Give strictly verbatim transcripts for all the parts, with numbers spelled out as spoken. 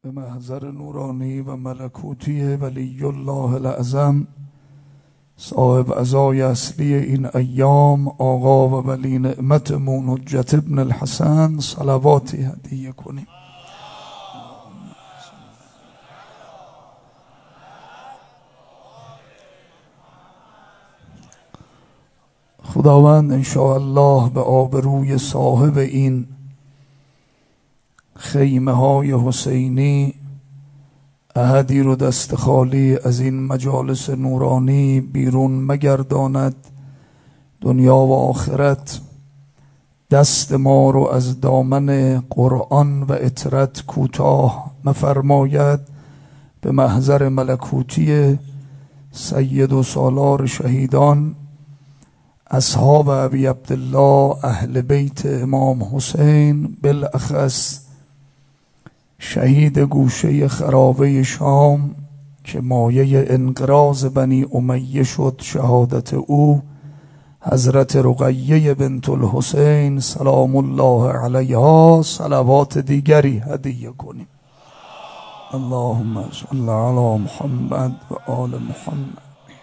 به محضر نورانی و ملکوتی ولی الله الاعظم صاحب عزای اصلی این ایام آقا و ولی نعمتمون حجت ابن الحسن صلواتی هدیه کنیم. خداوند انشاءالله به آبروی صاحب این خیمه های حسینی احدی رو دست خالی از این مجالس نورانی بیرون مگرداند، دنیا و آخرت دست ما رو از دامن قرآن و اطرت کوتاه مفرماید. به محضر ملکوتی سید و سالار شهیدان اصحاب ابی عبدالله اهل بیت امام حسین، بالاخص شهید گوشه خرابه شام که مایه انقراض بنی امیه شد، شهادت او حضرت رقیه بنت الحسین سلام الله علیها، صلوات دیگری هدیه کنیم. اللهم صل علی محمد و آل محمد.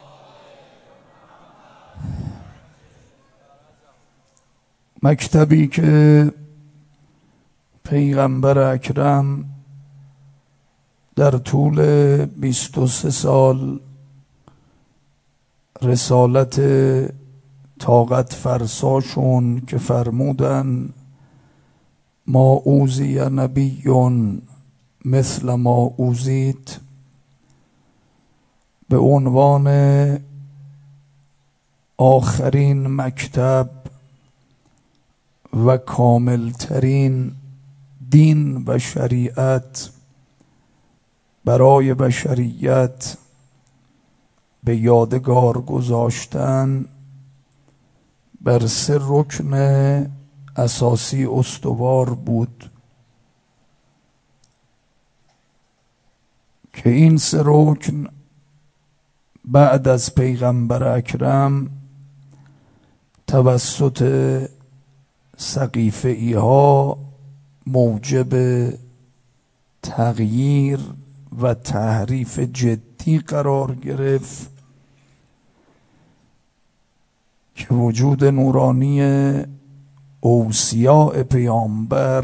مکتبی که پیغمبر اکرم در طول بیست و سه سال رسالت طاقت فرساشون که فرمودن ما اوذی نبی مثل ما اوذیت، به عنوان آخرین مکتب و کاملترین دین و شریعت برای بشریت به یادگار گذاشتن، بر سه رکن اساسی استوار بود که این سه رکن بعد از پیغمبر اکرم توسط سقیفه‌ای ها موجب تغییر و تحریف جدی قرار گرفت که وجود نورانی اوصیاء پیامبر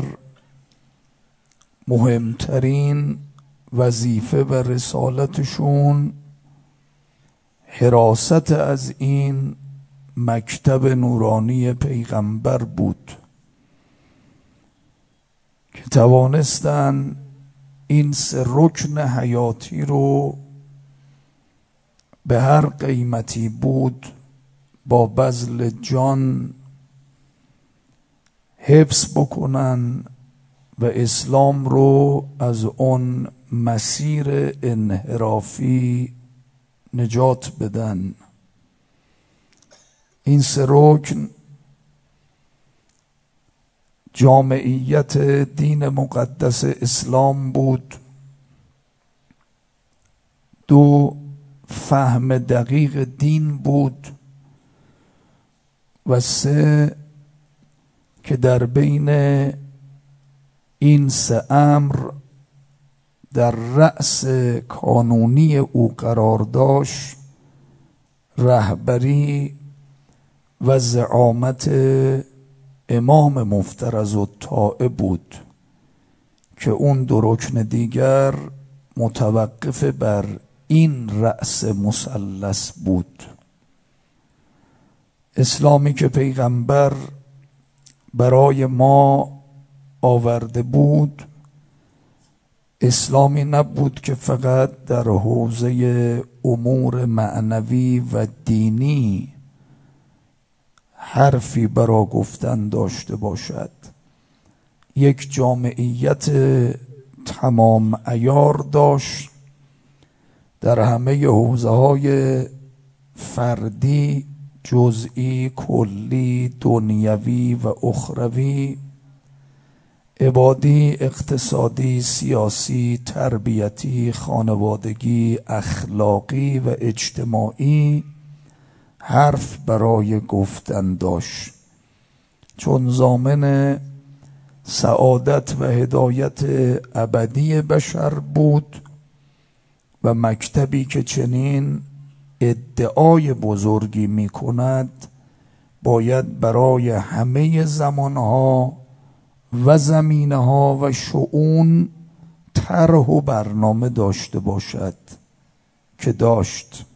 مهمترین وظیفه و رسالتشون حراست از این مکتب نورانی پیغمبر بود که توانستن این سه رکن حیاتی رو به هر قیمتی بود با بذل جان حفظ بکنن و اسلام رو از اون مسیر انحرافی نجات بدن. این سه رکن جامعیت دین مقدس اسلام بود، دو فهم دقیق دین بود و سه که در بین این سه امر در رأس کانونی او قرار داشت رهبری و زعامت امام مفترض الطاعه بود که اون دو رکن دیگر متوقف بر این رأس مثلث بود. اسلامی که پیغمبر برای ما آورده بود اسلامی نبود که فقط در حوزه امور معنوی و دینی حرفی برا گفتن داشته باشد، یک جامعیت تمام عیار داشت در همه حوزه های فردی، جزئی، کلی، دنیوی و اخروی، عبادی، اقتصادی، سیاسی، تربیتی، خانوادگی، اخلاقی و اجتماعی حرف برای گفتن داشت، چون ضامن سعادت و هدایت ابدی بشر بود و مکتبی که چنین ادعای بزرگی می کند باید برای همه زمانها و زمینه‌ها و شؤون طرح و برنامه داشته باشد که داشت.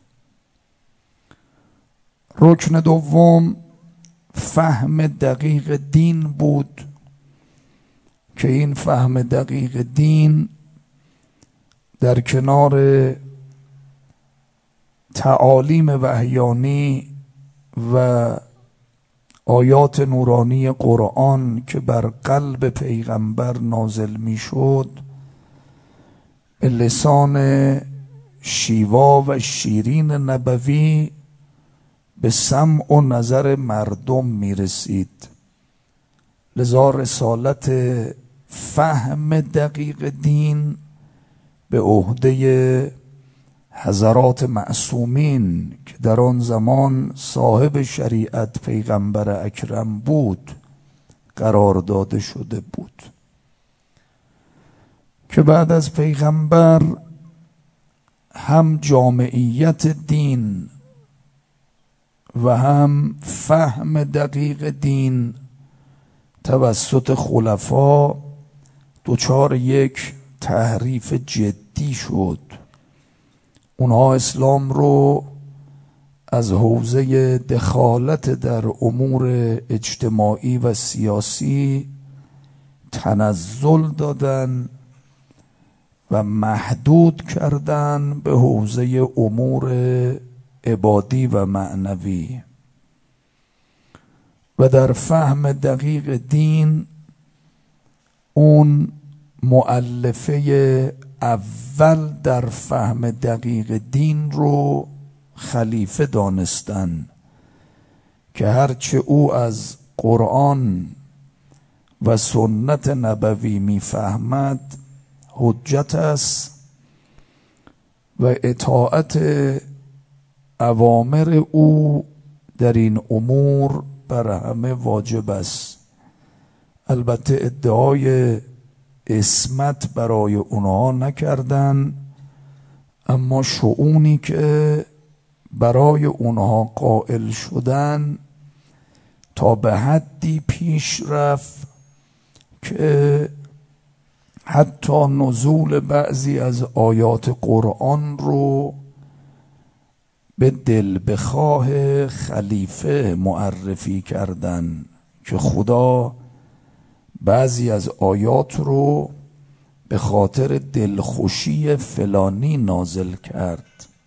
رکن دوم فهم دقیق دین بود که این فهم دقیق دین در کنار تعالیم وحیانی و آیات نورانی قرآن که بر قلب پیغمبر نازل می شد به لسان شیوا و شیرین نبوی به سمع و نظر مردم می رسید. لذا رسالت فهم دقیق دین به عهده حضرات معصومین که در آن زمان صاحب شریعت پیغمبر اکرم بود قرار داده شده بود که بعد از پیغمبر هم جامعیت دین و هم فهم دقیق دین توسط خلفا دچار یک تحریف جدی شد. اونها اسلام رو از حوزه دخالت در امور اجتماعی و سیاسی تنزل دادن و محدود کردن به حوزه امور عبادی و معنوی و در فهم دقیق دین اون مؤلفه اول در فهم دقیق دین رو خلیفه دانستن که هرچه او از قرآن و سنت نبوی میفهمد حجت است و اطاعت اوامر او در این امور بر همه واجب است. البته ادعای عصمت برای اونها نکردن، اما شؤونی که برای اونها قائل شدن تا به حدی پیش رفت که حتی نزول بعضی از آیات قرآن رو به دل بخواه خلیفه معرفی کردن که خدا بعضی از آیات رو به خاطر دلخوشی فلانی نازل کرد،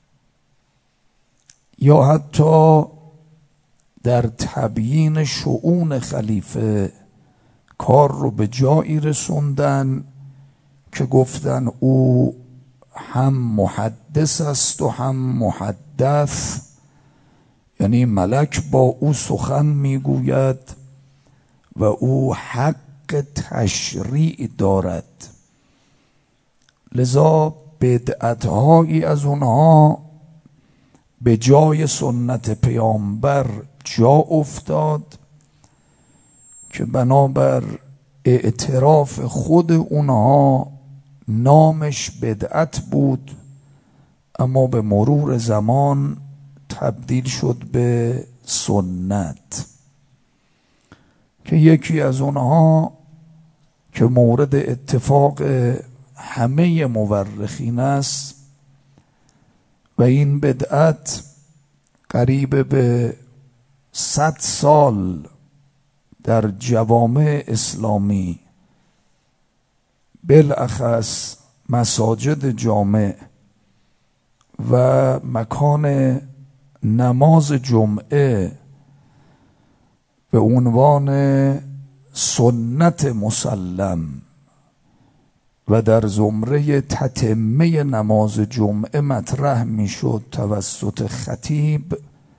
یا حتی در تبیین شؤون خلیفه کار رو به جایی رسوندن که گفتن او هم محدث است و هم محدث، یعنی ملک با او سخن میگوید و او حق تشریع دارد. لذا بدعت‌هایی از اونها به جای سنت پیامبر جا افتاد که بنابر اعتراف خود اونها نامش بدعت بود، اما به مرور زمان تبدیل شد به سنت، که یکی از اونها که مورد اتفاق همه مورخین است و این بدعت قریب به صد سال در جوامع اسلامی بالاخص مساجد جامع و مکان نماز جمعه به عنوان سنت مسلم و در زمره تتمه نماز جمعه مطرح میشد توسط خطیب،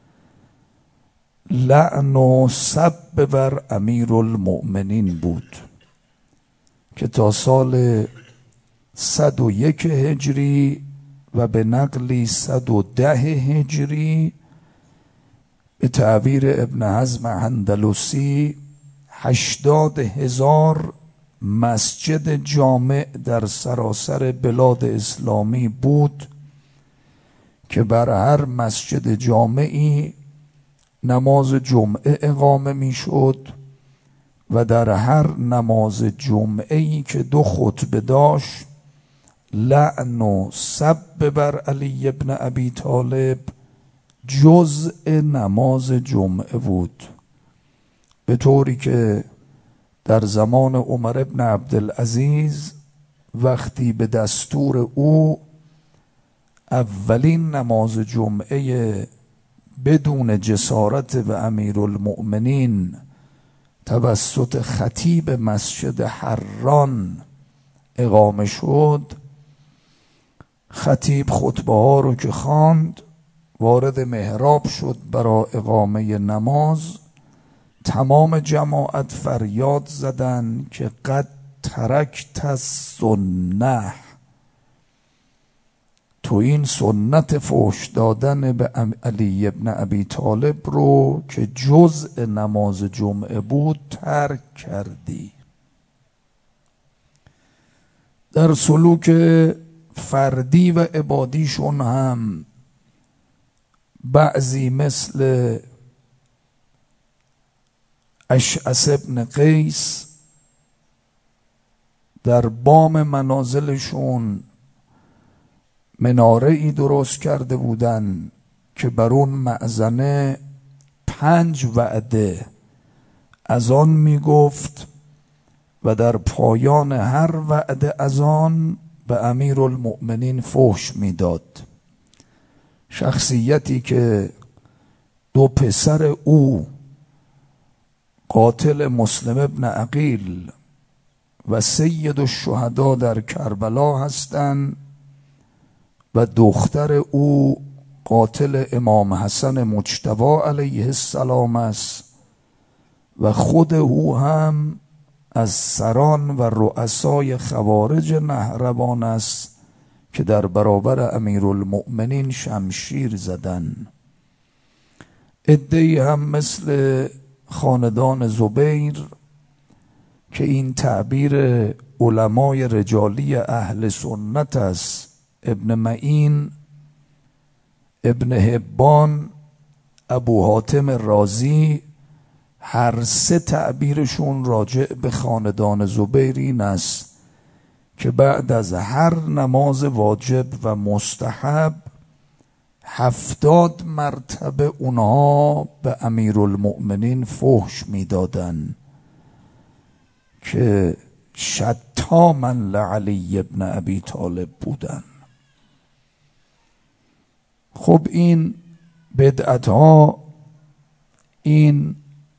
لعن و سب بر امیرالمؤمنین بود که تا سال صد و یک هجری و به نقلی صد و ده هجری به تعبیر ابن حزم اندلسی هشتاد هزار مسجد جامع در سراسر بلاد اسلامی بود که بر هر مسجد جامعی نماز جمعه اقامه می شد و در هر نماز جمعه‌ای که دو خطبه داشت لعن و سب بر علی ابن ابی طالب جزء نماز جمعه بود، به طوری که در زمان عمر ابن عبدالعزیز وقتی به دستور او اولین نماز جمعه بدون جسارت و امیرالمؤمنین توسط خطیب مسجد حران اقامه شد، خطیب خطبه ها رو که خواند وارد محراب شد برای اقامه نماز، تمام جماعت فریاد زدن که قد ترکت السنه، تو این سنت فحش دادن به علی ابن ابی طالب رو که جزء نماز جمعه بود ترک کردی. در سلوک فردی و عبادیشون هم بعضی مثل اشعث ابن قیس در بام منازلشون مناره ای درست کرده بودن که بر اون مأذنه پنج وعده از آن می گفت و در پایان هر وعده از آن به امیرالمؤمنین فحش می داد. شخصیتی که دو پسر او قاتل مسلم ابن عقیل و سید الشهدا در کربلا هستند و دختر او قاتل امام حسن مجتبی علیه السلام است و خود او هم از سران و رؤسای خوارج نهروان است که در برابر امیرالمؤمنین شمشیر زدن. عده‌ای هم مثل خاندان زبیر که این تعبیر علمای رجالی اهل سنت است، ابن معین، ابن حبان، ابو حاتم رازی، هر سه تعبیرشون راجع به خاندان زبیر این است که بعد از هر نماز واجب و مستحب هفتاد مرتبه اونها به امیرالمؤمنین فحش میدادن که شتاما لعلی ابن ابی طالب بودن. خب این بدعت ها، این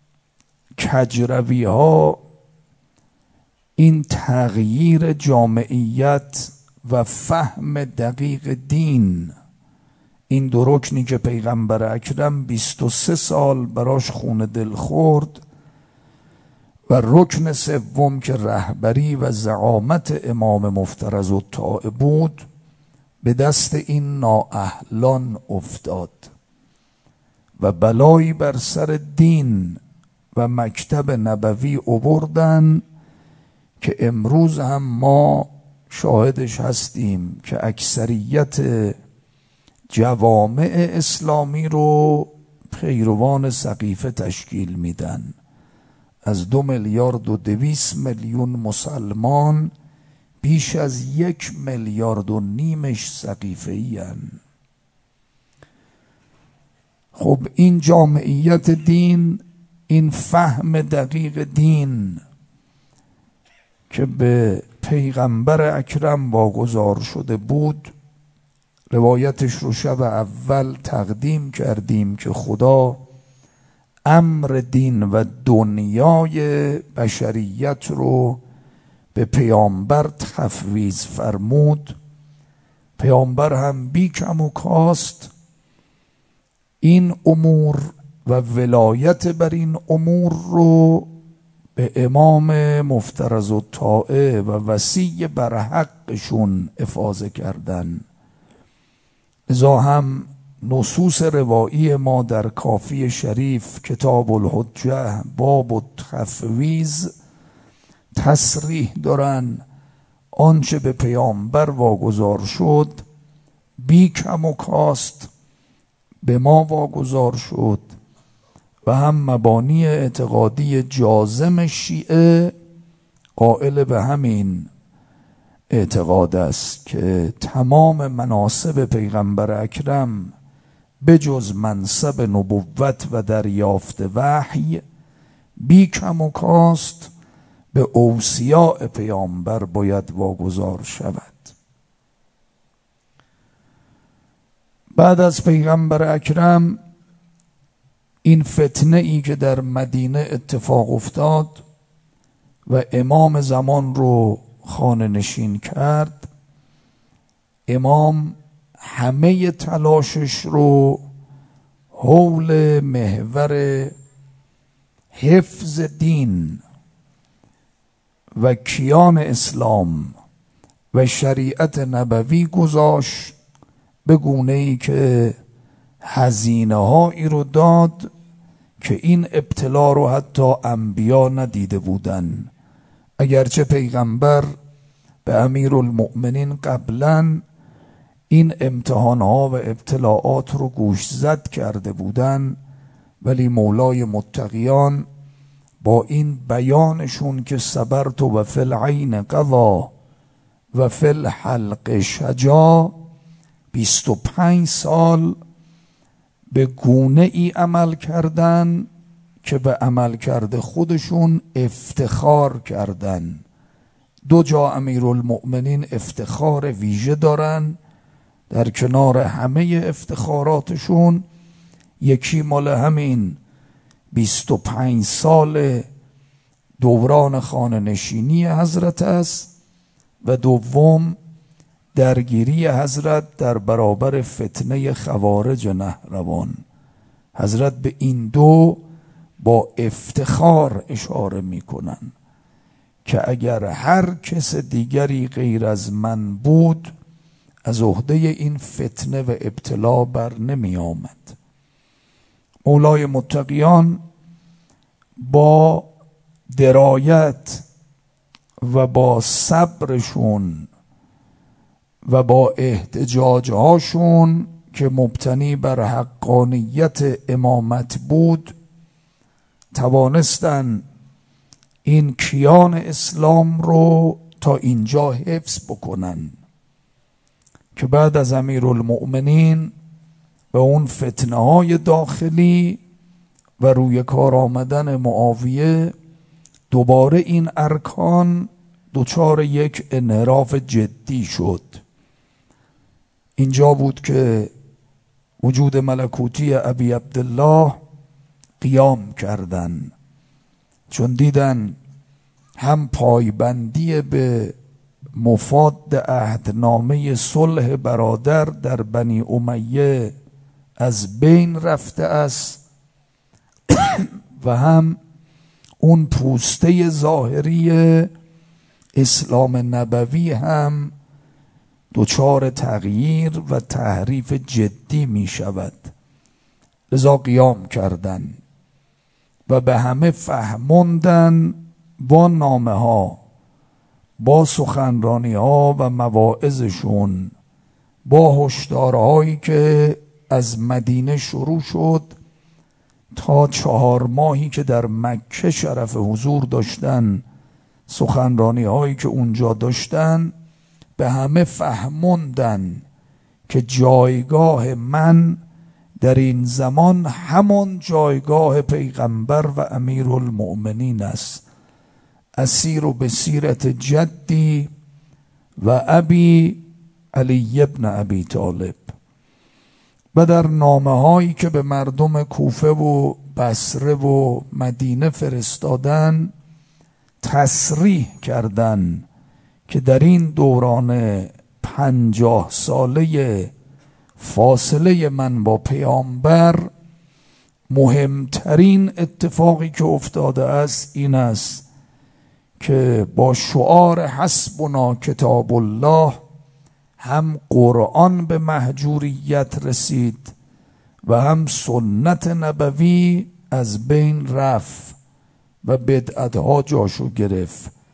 کجروی ها، این تغییر جامعیت و فهم دقیق دین، این دو رکنی که پیغمبر اکرم بیست و سه سال براش خون دل خورد و رکن سوم که رهبری و زعامت امام مفترض الطاعه بود به دست این نااهلان افتاد و بلایی بر سر دین و مکتب نبوی آوردن که امروز هم ما شاهدش هستیم که اکثریت جوامع اسلامی رو پیروان سقیفه تشکیل میدن. از دو میلیارد و دویست میلیون مسلمان بیش از یک میلیارد و نیمش سقیفه‌ای هستند. خب این جامعیت دین، این فهم دقیق دین که به پیغمبر اکرم واگذار شده بود، روایتش رو شب اول تقدیم کردیم که خدا امر دین و دنیای بشریت رو به پیامبر تفویض فرمود. پیامبر هم بی کم و کاست این امور و ولایت بر این امور رو به امام مفترض الطاعه و وصی بر حقشون افاضه کردن. لذا هم نصوص روایی ما در کافی شریف کتاب الحجه باب التفویض تصریح دارن آنچه به پیامبر واگذار شد بی کم و کاست به ما واگذار شد و هم مبانی اعتقادی جازم شیعه قائل به همین اعتقاد است که تمام مناصب پیغمبر اکرم به جز منصب نبوت و دریافت وحی بی کم و کاست به اوصیاء پیامبر باید واگذار شود. بعد از پیغمبر اکرم این فتنه ای که در مدینه اتفاق افتاد و امام زمان رو خانه نشین کرد، امام همه تلاشش رو حول محور حفظ دین و کیان اسلام و شریعت نبوی گذاشت، به گونه ای که هزینه هایی رو داد که این ابتلا رو حتی انبیا ندیده بودن. اگرچه پیغمبر به امیرالمؤمنین قبلا این امتحانها و ابتلاعات رو گوشزد کرده بودن، ولی مولای متقیان با این بیانشون که صبرت و فی العین قضا و فی الحلق شجا، بیست و پنج سال به گونه ای عمل کردن که به عمل کرده خودشون افتخار کردن. دو جا امیرالمؤمنین افتخار ویژه دارن، در کنار همه افتخاراتشون یکی مال همین بیست و پنج سال دوران خانه نشینی حضرت است و دوم درگیری حضرت در برابر فتنه خوارج نهروان. حضرت به این دو با افتخار اشاره میکنن که اگر هر کس دیگری غیر از من بود از عهده این فتنه و ابتلا بر نمی آمد. مولای متقیان با درایت و با صبرشون و با احتجاجهاشون که مبتنی بر حقانیت امامت بود توانستن این کیان اسلام رو تا اینجا حفظ بکنن که بعد از امیرالمؤمنین و اون فتنه های داخلی و روی کار آمدن معاویه دوباره این ارکان دچار یک انحراف جدی شد. اینجا بود که وجود ملکوتی ابی عبدالله قیام کردن، چون دیدن هم پایبندی به مفاد عهدنامه صلح برادر در بنی امیه از بین رفته است و هم اون پوسته ظاهری اسلام نبوی هم دچار تغییر و تحریف جدی می شود. لذا قیام کردن و به همه فهموندن با نامه ها، با سخنرانی ها و مواعظشون، با هشدارهایی که از مدینه شروع شد تا چهار ماهی که در مکه شرف حضور داشتن، سخنرانی هایی که اونجا داشتن، به همه فهموندن که جایگاه من در این زمان همان جایگاه پیغمبر و امیرالمؤمنین است. اسیر به سیرت جدی و ابی علی ابن ابی طالب. و در نامه هایی که به مردم کوفه و بصره و مدینه فرستادن تصریح کردن که در این دوران پنجاه ساله فاصله من با پیامبر مهمترین اتفاقی که افتاده است این است که با شعار حسبنا کتاب الله هم قرآن به مهجوریت رسید و هم سنت نبوی از بین رفت و بدعتها جاشو گرفت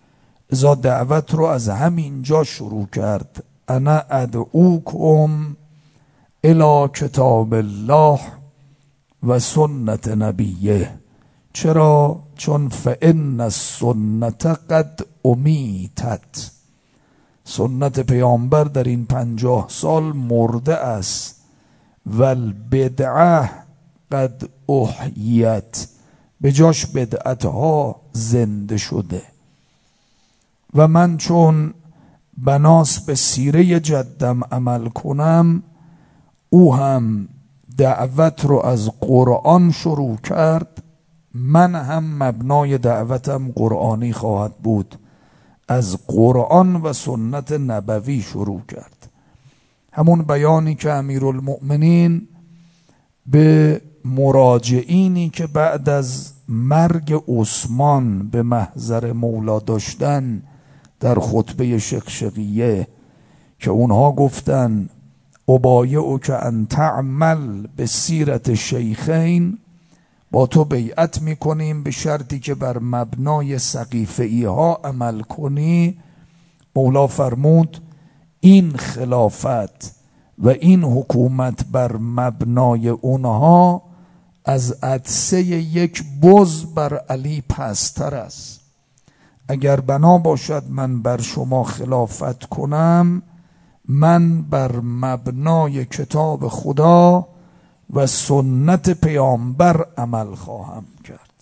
لذا دعوت رو از همین جا شروع کرد. انا ادعوکم الی کتاب الله و سنت نبیه. چرا؟ چون فان السنت قد امیتت، سنت پیامبر در این پنجاه سال مرده است. و البدعه قد احیت، به جاش بدعتها زنده شده. و من چون بناس به سیره جدم عمل کنم، او هم دعوت رو از قرآن شروع کرد، من هم مبنای دعوتم قرآنی خواهد بود، از قرآن و سنت نبوی شروع کرد. همون بیانی که امیرالمؤمنین به مراجعینی که بعد از مرگ عثمان به محضر مولا داشتن در خطبه شقشقیه، که اونها گفتن ابایعک ان تعمل به سیرت شیخین، با تو بیعت میکنیم به شرطی که بر مبنای سقیفه‌ای ها عمل کنی. مولا فرمود این خلافت و این حکومت بر مبنای اونها از عطسه یک بز بر علی پستر است. اگر بنا باشد من بر شما خلافت کنم، من بر مبنای کتاب خدا و سنت پیامبر عمل خواهم کرد.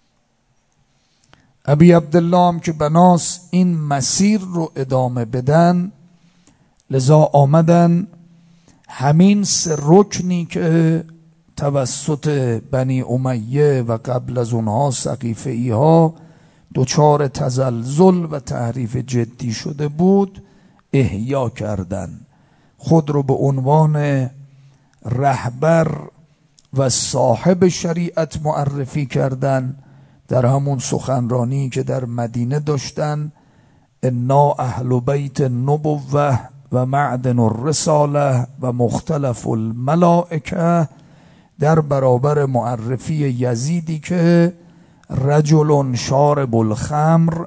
ابی عبدالله هم که بناس این مسیر رو ادامه بدن، لذا آمدن همین سه رکنی که توسط بنی امیه و قبل از اونها سقیفه‌ای ها دچار تزلزل و تحریف جدی شده بود احیا کردن. خود رو به عنوان رهبر و صاحب شریعت معرفی کردن. در همون سخنرانی که در مدینه داشتن، انا اهل بیت النبوة و معدن الرساله و مختلف الملائکه، در برابر معرفی یزیدی که رجل شارب الخمر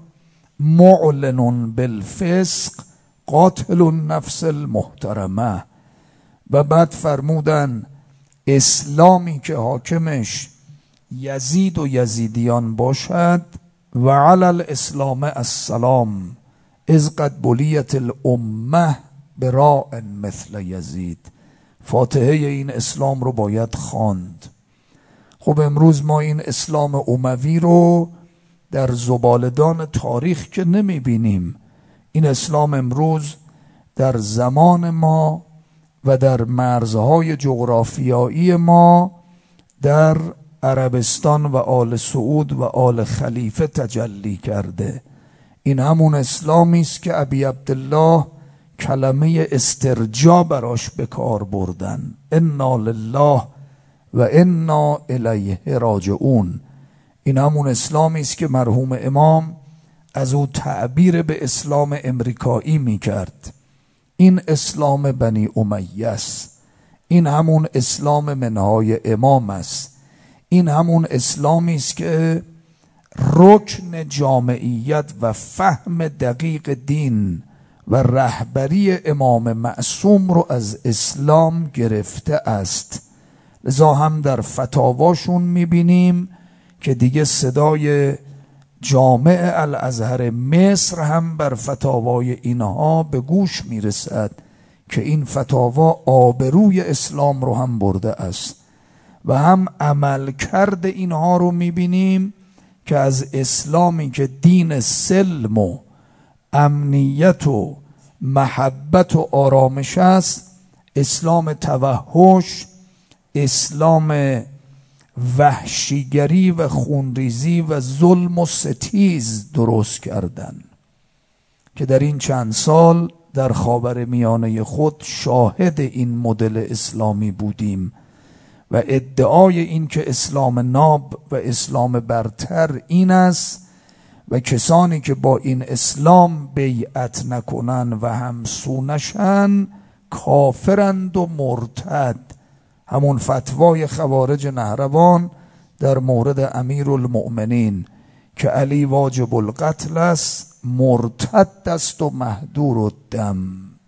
معلن بالفسق قاتل النفس المحترمه. و بعد فرمودن اسلامی که حاکمش یزید و یزیدیان باشد، و علی الاسلام السلام اذ قد بلیت الامه براء مثل یزید. فاتحه این اسلام رو باید خواند. خب امروز ما این اسلام اموی رو در زبالدان تاریخ که نمی بینیم. این اسلام امروز در زمان ما و در مرزهای جغرافیایی ما در عربستان و آل سعود و آل خلیفه تجلی کرده. این همون اسلامی است که ابی عبدالله کلمه استرجاع براش به کار بردن، انا لله و انا الیه راجعون. این همون اسلامی است که مرحوم امام از او تعبیر به اسلام امریکایی می کرد. این اسلام بنی امیه است، این همون اسلام منهای امام است، این همون اسلامی است که رکن جامعیت و فهم دقیق دین و رهبری امام معصوم رو از اسلام گرفته است. لذا هم در فتاواشون میبینیم که دیگه صدای جامع الازهر مصر هم بر فتاوای اینها به گوش میرسد که این فتاوا آبروی اسلام رو هم برده است. و هم عمل کرده اینها رو میبینیم که از اسلامی که دین سلم و امنیت و محبت و آرامش است، اسلام توحش، اسلام وحشیگری و خونریزی و ظلم و ستیز درست کردن که در این چند سال در خاورمیانه خود شاهد این مدل اسلامی بودیم. و ادعای این که اسلام ناب و اسلام برتر این است و کسانی که با این اسلام بیعت نکنن و همسو نشن کافرند و مرتد. همون فتوای خوارج نهروان در مورد امیرالمؤمنین که علی واجب القتل است، مرتد است و مهدور الدم.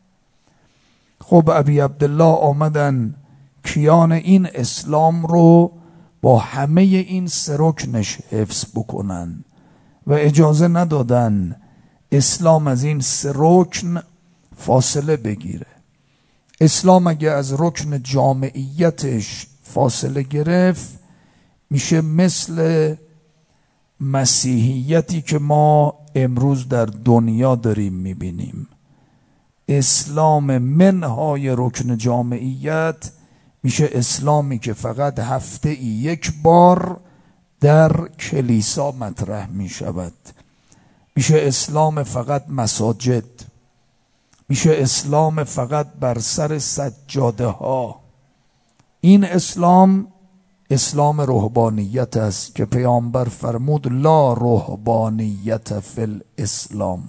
خب ابی عبدالله آمدن کیان این اسلام رو با همه این سه رکنش حفظ بکنن و اجازه ندادن اسلام از این سه رکن فاصله بگیره. اسلام اگه از رکن جامعیتش فاصله گرفت میشه مثل مسیحیتی که ما امروز در دنیا داریم میبینیم. اسلام منهای رکن جامعیت میشه اسلامی که فقط هفته ای یک بار در کلیسا مطرح میشود. میشه اسلام فقط مساجد، میشه اسلام فقط بر سر سجاده ها. این اسلام اسلام رهبانیت است که پیامبر فرمود لا رهبانیت فی الاسلام.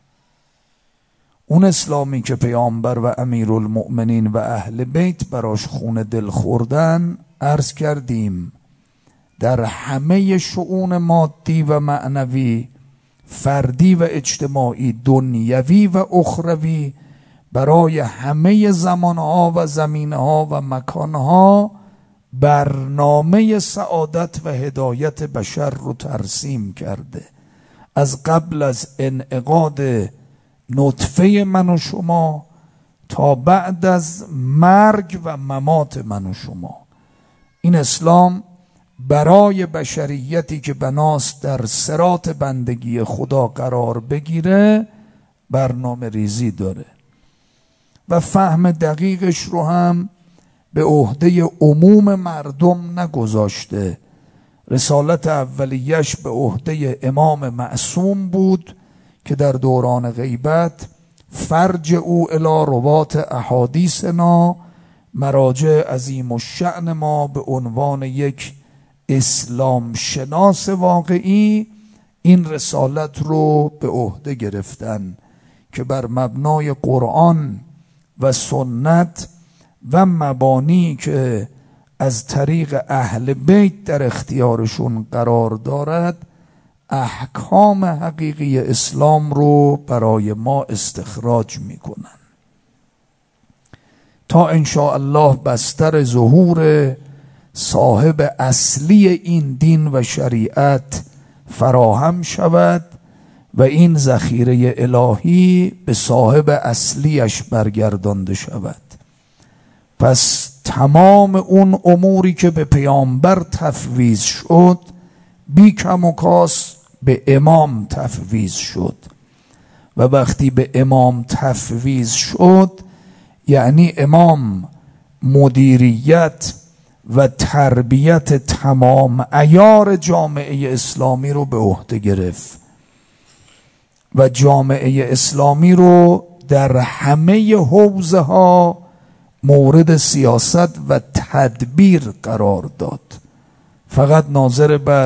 اون اسلامی که پیامبر و امیرالمؤمنین و اهل بیت براش خون دل خوردن، عرض کردیم در همه شؤون مادی و معنوی، فردی و اجتماعی، دنیوی و اخروی، برای همه زمانها و زمینها و مکانها برنامه سعادت و هدایت بشر رو ترسیم کرده. از قبل از انعقاد نطفه من و شما تا بعد از مرگ و ممات من و شما، این اسلام برای بشریتی که بناست در صراط بندگی خدا قرار بگیره برنامه ریزی داره و فهم دقیقش رو هم به عهده عموم مردم نگذاشته. رسالت اولیش به عهده امام معصوم بود که در دوران غیبت فرج او الی روات احادیثنا، مراجع عظیم الشأن ما به عنوان یک اسلام شناس واقعی این رسالت رو به عهده گرفتن که بر مبنای قرآن و سنت و مبانی که از طریق اهل بیت در اختیارشون قرار دارد احکام حقیقی اسلام رو برای ما استخراج میکنن تا انشاءالله بستر ظهور صاحب اصلی این دین و شریعت فراهم شود و این ذخیره الهی به صاحب اصلیش برگردانده شود. پس تمام اون اموری که به پیامبر تفویض شد بی کم و کاس به امام تفویض شد و وقتی به امام تفویض شد یعنی امام مدیریت و تربیت تمام عیار جامعه اسلامی رو به عهده گرفت و جامعه اسلامی رو در همه حوزه ها مورد سیاست و تدبیر قرار داد. فقط ناظر بر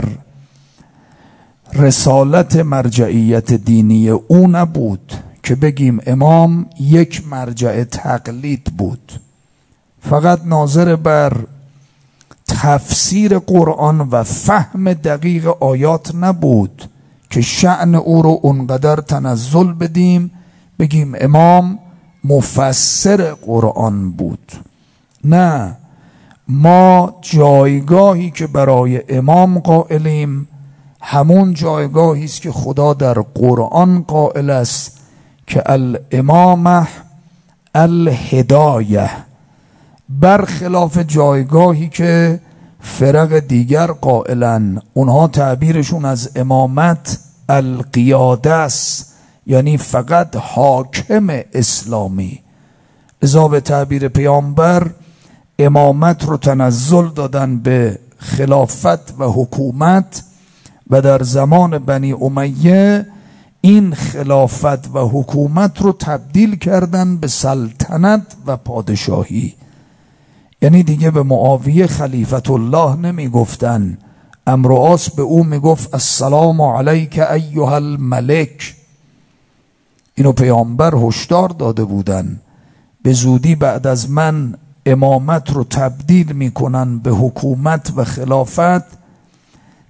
رسالت مرجعیت دینی او نبود که بگیم امام یک مرجع تقلید بود، فقط ناظر بر تفسیر قرآن و فهم دقیق آیات نبود که شأن او رو اونقدر تنزل بدیم بگیم امام مفسر قرآن بود. نه، ما جایگاهی که برای امام قائلیم همون جایگاهی است که خدا در قرآن قائل است که الامامه الهدایه، برخلاف جایگاهی که فرق دیگر قائلن. اونها تعبیرشون از امامت القیاده است، یعنی فقط حاکم اسلامی. لذا به تعبیر پیامبر امامت رو تنزل دادن به خلافت و حکومت و در زمان بنی امیه این خلافت و حکومت رو تبدیل کردن به سلطنت و پادشاهی. یعنی دیگه به معاویه خلیفت الله نمی گفتن، عمرو و عاص به او می گفت السلام علیک ایها الملک. اینو پیامبر هشدار داده بودن به زودی بعد از من امامت رو تبدیل میکنن به حکومت و خلافت،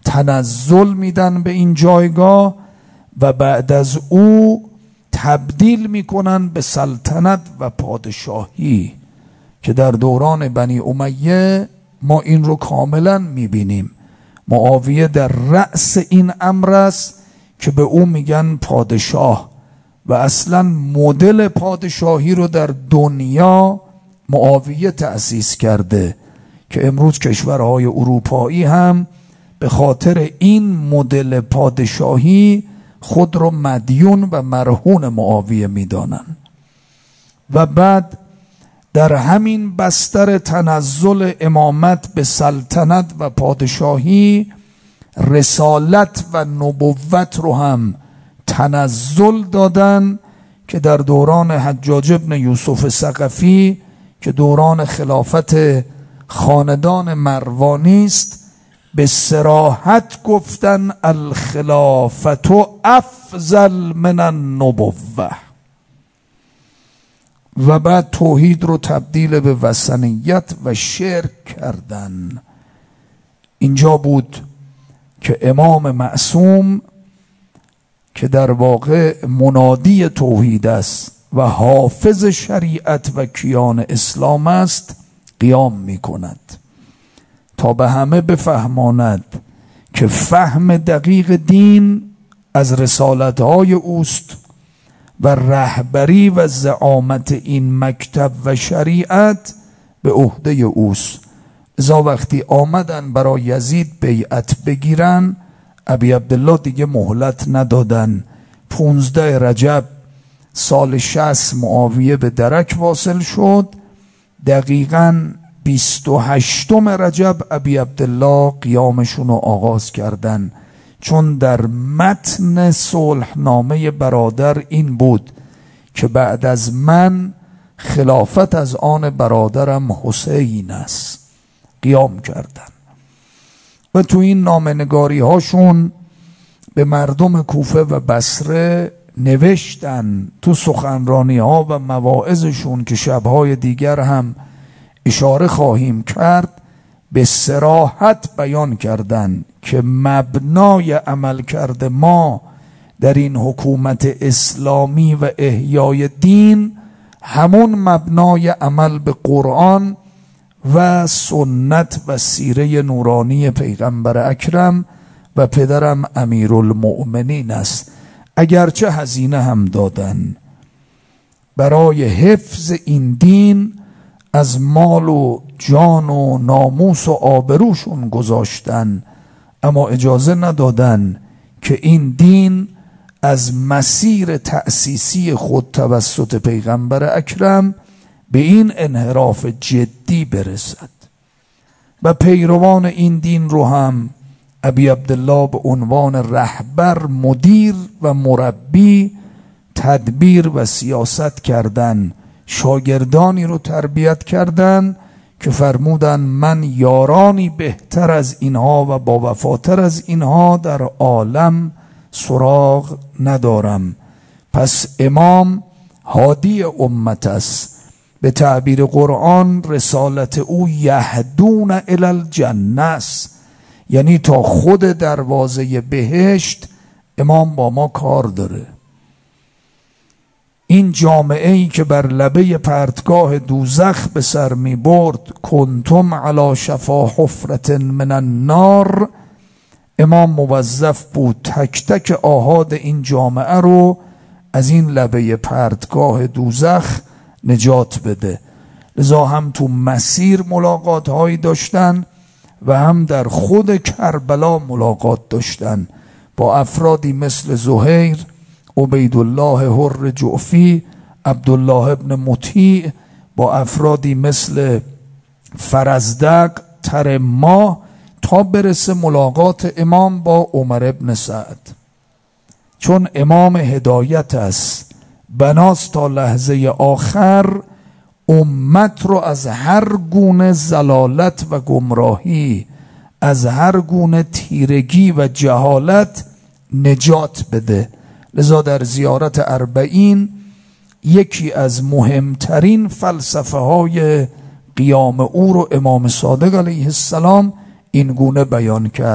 تنزل میدن به این جایگاه و بعد از او تبدیل میکنن به سلطنت و پادشاهی که در دوران بنی امیه ما این رو کاملا میبینیم. معاویه در رأس این امر است که به او میگن پادشاه و اصلا مدل پادشاهی رو در دنیا معاویه تأسیس کرده که امروز کشورهای اروپایی هم به خاطر این مدل پادشاهی خود رو مدیون و مرهون معاویه میدانن. و بعد در همین بستر تنزل امامت به سلطنت و پادشاهی رسالت و نبوت رو هم تنزل دادن که در دوران حجاج ابن یوسف ثقفی که دوران خلافت خاندان مروانی است به صراحت گفتن الخلافت افضل من النبوه و بعد توحید رو تبدیل به وثنیت و شرک کردن. اینجا بود که امام معصوم که در واقع منادی توحید است و حافظ شریعت و کیان اسلام است قیام می کند تا به همه بفهماند که فهم دقیق دین از رسالت‌های اوست و رهبری و زعامت این مکتب و شریعت به عهده اوست. ازا وقتی آمدن برای یزید بیعت بگیرن ابی عبدالله دیگه مهلت ندادن. پونزده رجب سال شصت معاویه به درک واصل شد. دقیقاً بیست و هشتم رجب ابی عبدالله قیامشون رو آغاز کردن، چون در متن صلحنامه برادر این بود که بعد از من خلافت از آن برادرم حسین است. قیام کردن و تو این نامه‌نگاری هاشون به مردم کوفه و بصره نوشتن، تو سخنرانی ها و مواعظشون که شبهای دیگر هم اشاره خواهیم کرد به صراحت بیان کردن که مبنای عمل کرده ما در این حکومت اسلامی و احیای دین همون مبنای عمل به قرآن و سنت و سیره نورانی پیغمبر اکرم و پدرم امیرالمؤمنین است. اگرچه هزینه هم دادن برای حفظ این دین، از مال و جان و ناموس و آبروشون گذاشتن، اما اجازه ندادن که این دین از مسیر تأسیسی خود توسط پیغمبر اکرم به این انحراف جدی برسد. و پیروان این دین رو هم ابی عبدالله به عنوان رهبر، مدیر و مربی تدبیر و سیاست کردن. شاگردانی رو تربیت کردن که فرمودن من یارانی بهتر از اینها و با وفاتر از اینها در عالم سراغ ندارم. پس امام هادی امت است. به تعبیر قرآن رسالت او یهدون الی الجنه است، یعنی تا خود دروازه بهشت امام با ما کار داره. این جامعه ای که بر لبه پرتگاه دوزخ به سر می برد، کنتم علی شفا حفرة من النار، امام موظف بود تک تک آحاد این جامعه رو از این لبه پرتگاه دوزخ نجات بده. لذا هم تو مسیر ملاقات هایی داشتن و هم در خود کربلا ملاقات داشتن با افرادی مثل زهیر، عبیدالله حر جعفی، عبدالله ابن مطیع، با افرادی مثل فرزدق، ترما، تا برسه ملاقات امام با عمر ابن سعد. چون امام هدایت است، بناست تا لحظه آخر امت رو از هر گونه زلالت و گمراهی، از هر گونه تیرگی و جهالت نجات بده. لذا در زیارت اربعین یکی از مهمترین فلسفه های قیام او رو امام صادق علیه السلام این گونه بیان کرد: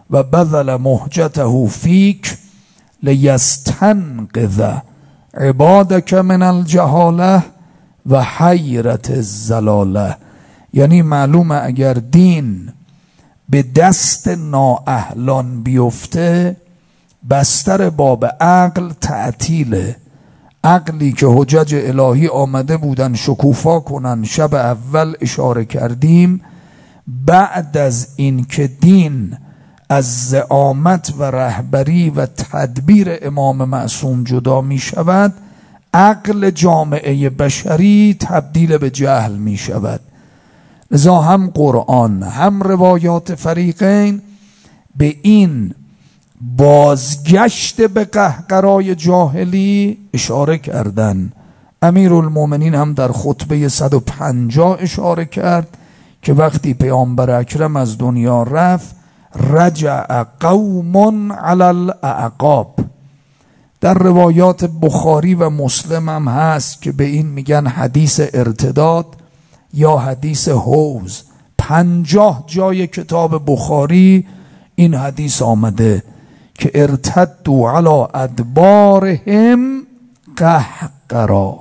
و بذل مهجته فیک لیستنقذ عبادک من الجهاله و حیرت الضلاله. یعنی معلومه اگر دین به دست نااهلان بیفته بستر باب عقل تعطیله. عقلی که حجج الهی آمده بودن شکوفا کنن، شب اول اشاره کردیم، بعد از این که دین از زعامت و رهبری و تدبیر امام معصوم جدا می شود، عقل جامعه بشری تبدیل به جهل می شود. لذا هم قرآن هم روایات فریقین به این بازگشت به قهقرای جاهلی اشاره کردن. امیرالمومنین هم در خطبه صد و پنجاه اشاره کرد که وقتی پیامبر اکرم از دنیا رفت رجع قوم علی الاعقاب. در روایات بخاری و مسلم هم هست که به این میگن حدیث ارتداد یا حدیث حوض. پنجاه جای کتاب بخاری این حدیث آمده که ارتدوا علی ادبارهم قهقرا.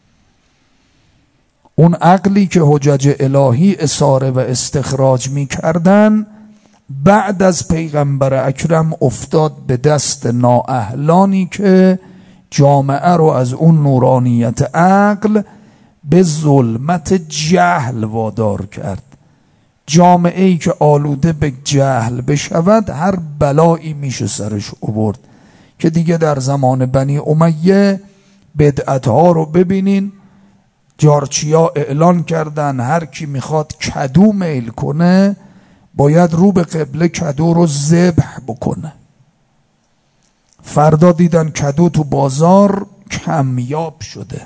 اون عقلی که حجج الهی اساره و استخراج می کردن بعد از پیغمبر اکرم افتاد به دست نااهلانی که جامعه رو از اون نورانیت عقل به ظلمت جهل وادار کرد. جامعه ای که آلوده به جهل بشود هر بلایی میشه سرش آورد، که دیگه در زمان بنی امیه بدعت ها رو ببینین. جارچیا اعلان کردن هر کی میخواد کدو میل کنه باید رو به قبله کدو رو ذبح بکنه. فردا دیدن کدو تو بازار کمیاب شده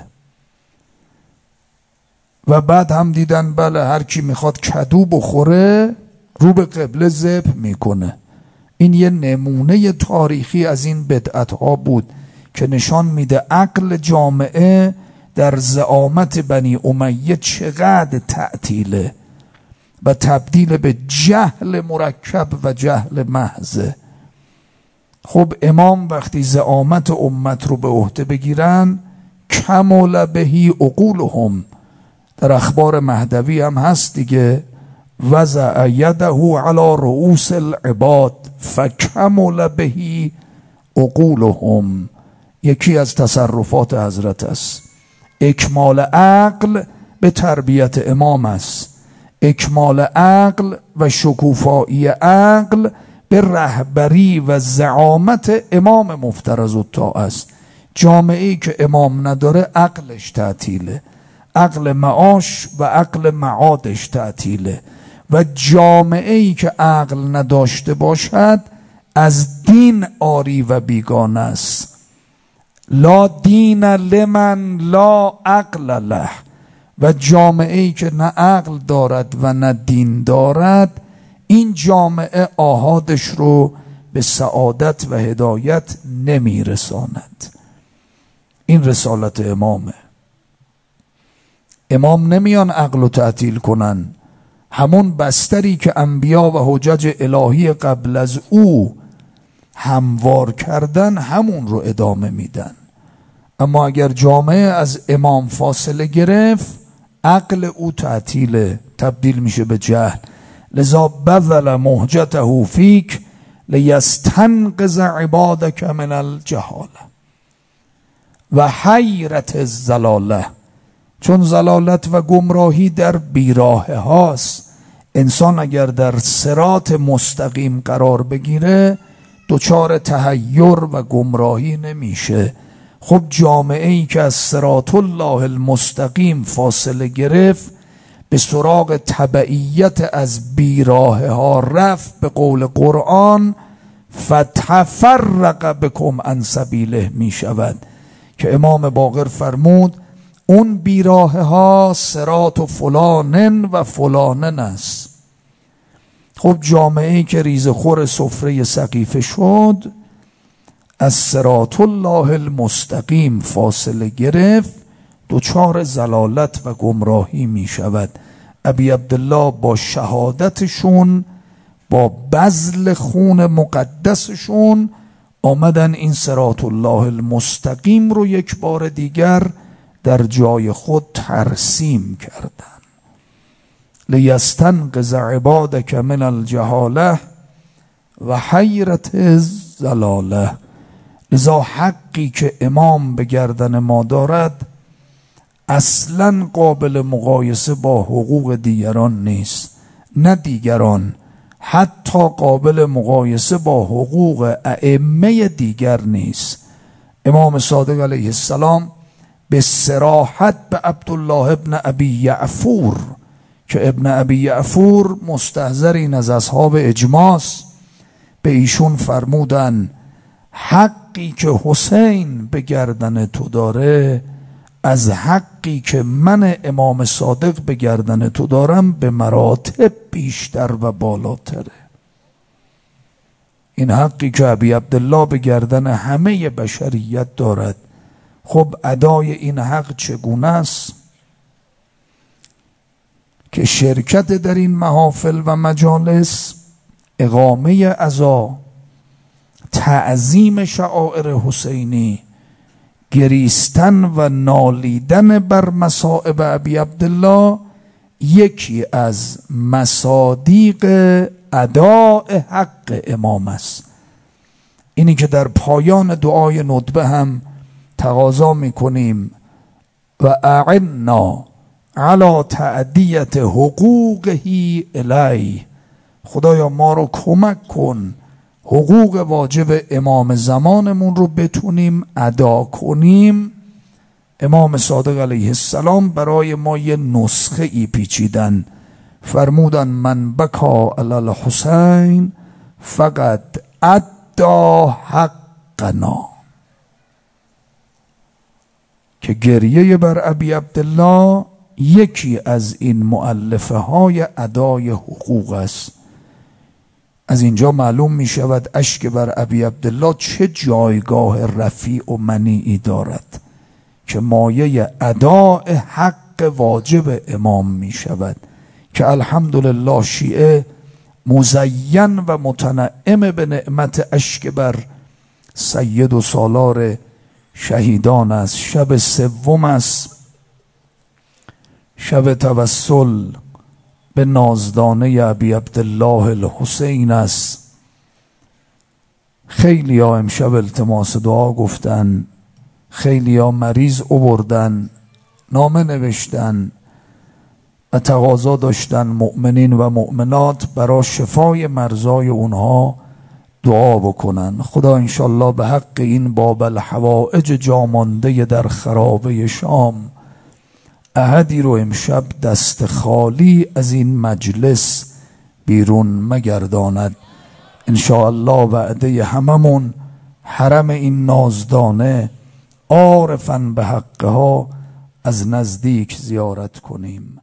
و بعد هم دیدن بله هر کی میخواد کدو بخوره رو به قبله ذبح میکنه. این یه نمونه تاریخی از این بدعت ها بود که نشان میده عقل جامعه در زعامت بنی امیه چقدر تعطیله و تبدیل به جهل مرکب و جهل محضه. خب امام وقتی زعامت امت رو به عهده بگیرن کمل بهی عقولهم، در اخبار مهدوی هم هست دیگه، وضع یده علی رؤوس العباد فکمل بهی عقولهم. یکی از تصرفات حضرت است. اکمال عقل به تربیت امام است. اکمال عقل و شکوفایی عقل به رهبری و زعامت امام مفترض الطاعه است. جامعه‌ای که امام نداره عقلش تعطیله، عقل معاش و عقل معادش تعطیله. و جامعه‌ای که عقل نداشته باشد از دین عاری و بیگانه است. لا دین لمن لا عقل له. و جامعه‌ای که نه عقل دارد و نه دین دارد این جامعه آحادش رو به سعادت و هدایت نمی رساند. این رسالت امامه. امام نمیان عقل رو تعطیل کنن، همون بستری که انبیا و حجج الهی قبل از او هموار کردن همون رو ادامه میدن. اما اگر جامعه از امام فاصله گرفت عقل او تعطیله، تبدیل میشه به جهل. لذا بذل مهجته فیک لیستنقذ عبادک من الجهاله و حیرت الضلاله. چون ضلالت و گمراهی در بیراه هاست، انسان اگر در صراط مستقیم قرار بگیره دچار تحیر و گمراهی نمیشه. خب جامعه ای که از صراط الله المستقیم فاصله گرفت به سراغ تبعیت از بیراه ها رفت، به قول قرآن فتفرق بکم عن سبیله می شود که امام باقر فرمود اون بیراه ها صراط و فلانن و فلانن است. خب جامعه ای که ریزخور سفره سقیفه شد از صراط الله المستقیم فاصله گرفت دچار ضلالت و گمراهی می شود. ابی عبدالله با شهادتشون با بذل خون مقدسشون آمدن این صراط الله المستقیم رو یک بار دیگر در جای خود ترسیم کردن. لیستنقذ عبادک من الجهاله و حیرت الضلاله. لذا حقی که امام به گردن ما دارد اصلا قابل مقایسه با حقوق دیگران نیست، نه دیگران، حتی قابل مقایسه با حقوق ائمه دیگر نیست. امام صادق علیه السلام به صراحت به عبدالله ابن ابی یعفور که ابن ابی یعفور مستحضرین از اصحاب اجماس به ایشون فرمودن حقی که حسین به گردن تو داره از حقی که من امام صادق به گردن تو دارم به مراتب بیشتر و بالاتره. این حقی که ابی عبدالله به گردن همه بشریت دارد، خب ادای این حق چگونه است؟ که شرکت در این محافل و مجالس، اقامه عزا، تعظیم شعائر حسینی، گریستن و نالیدن بر مصائب ابی عبدالله یکی از مصادیق اداء حق امام است. اینی که در پایان دعای ندبه هم تقاضا میکنیم و اعنا علی تأدیت حقوقه الی، خدایا ما رو کمک کن حقوق واجب امام زمانمون رو بتونیم ادا کنیم. امام صادق علیه السلام برای ما یه نسخه ای پیچیدن، فرمودن من بکا علی الحسین فقط ادا حقنا، که گریه بر ابی عبدالله یکی از این مؤلفه های ادای حقوق است. از اینجا معلوم می شود اشک بر ابی عبدالله چه جایگاه رفیع و منیعی دارد که مایه اداء حق واجب امام می شود، که الحمدلله شیعه مزین و متنعم به نعمت اشک بر سید و سالار شهیدان است. شب سوم است، شب توسل به نازدانه ابی عبدالله الحسین است. خیلی ها امشب التماس دعا گفتن، خیلی ها مریض آوردن، نامه نوشتن و تقاضا داشتن مؤمنین و مؤمنات برای شفای مرضای اونها دعا بکنن. خدا انشالله به حق این باب الحوائج جامانده در خرابه شام احدی رو امشب دست خالی از این مجلس بیرون مگرداند. انشاءالله وعده هممون حرم این نازدانه عارفاً به حقها از نزدیک زیارت کنیم.